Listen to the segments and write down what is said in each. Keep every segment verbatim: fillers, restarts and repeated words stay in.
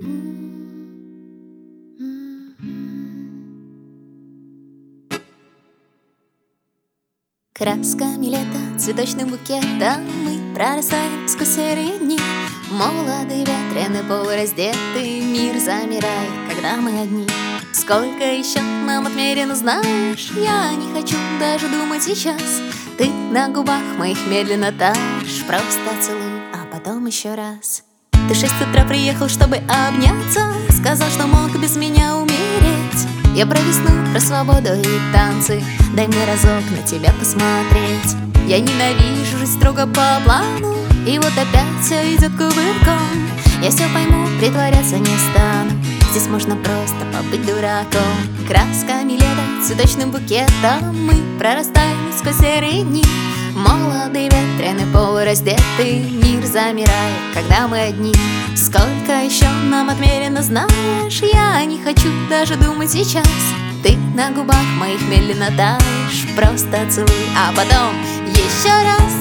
Красками лета, цветочным букетом мы прорастаем сквозь серые дни. Молодый, ветреный, полураздетый мир замирает, когда мы одни. Сколько еще нам отмерено, знаешь, я не хочу даже думать сейчас. Ты на губах моих медленно таешь, просто целуй, а потом еще раз. Ты в шесть утра приехал, чтобы обняться, сказал, что мог без меня умереть. Я про весну, про свободу и танцы, дай мне разок на тебя посмотреть. Я ненавижу жить строго по плану, и вот опять все идет кувырком. Я все пойму, притворяться не стану, здесь можно просто побыть дураком. Красками лета, цветочным букетом мы прорастаем сквозь серые дни. Молодый, ветреный, полураздетый мир замирает, когда мы одни. Сколько еще нам отмерено, знаешь, я не хочу даже думать сейчас. Ты на губах моих медленно таешь, просто целуй, а потом еще раз,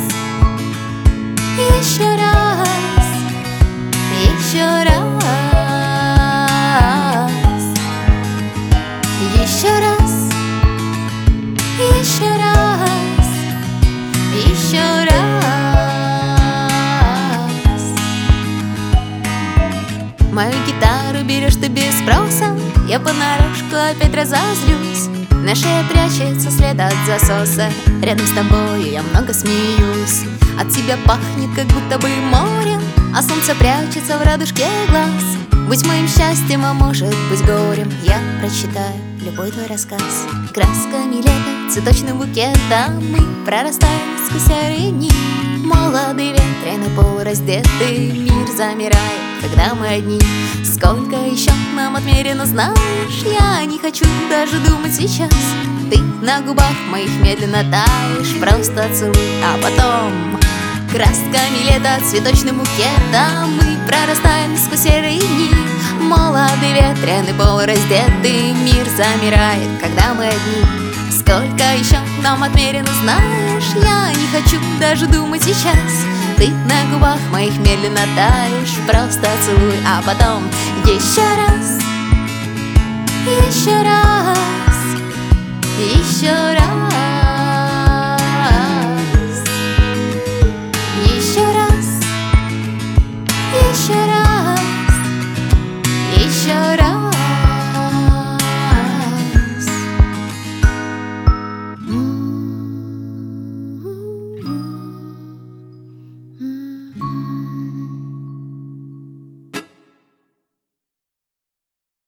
еще раз, еще раз, еще раз, еще раз, еще раз. Мою гитару берешь ты без спроса, я понарошку опять разозлюсь. На шее прячется след от засоса, рядом с тобою я много смеюсь. От тебя пахнет как будто бы морем, а солнце прячется в радужке глаз. Будь моим счастьем, а может быть горем, я прочитаю любой твой рассказ. Красками лета, цветочным букетом мы прорастаем сквозь серые дни. Молодый, ветреный, полураздетый мир замирает, когда мы одни. Сколько еще нам отмерено, знаешь, я не хочу даже думать сейчас. Ты на губах моих медленно таешь, просто целуй, а потом красками лета, цветочным букетом мы прорастаем сквозь серые дни. Молодый, ветреный, полураздетый мир замирает, когда мы одни. Сколько еще нам отмерено, знаешь, я не хочу даже думать сейчас. Ты на губах моих медленно таешь, просто целуй, а потом еще раз, еще раз, еще раз, еще раз, еще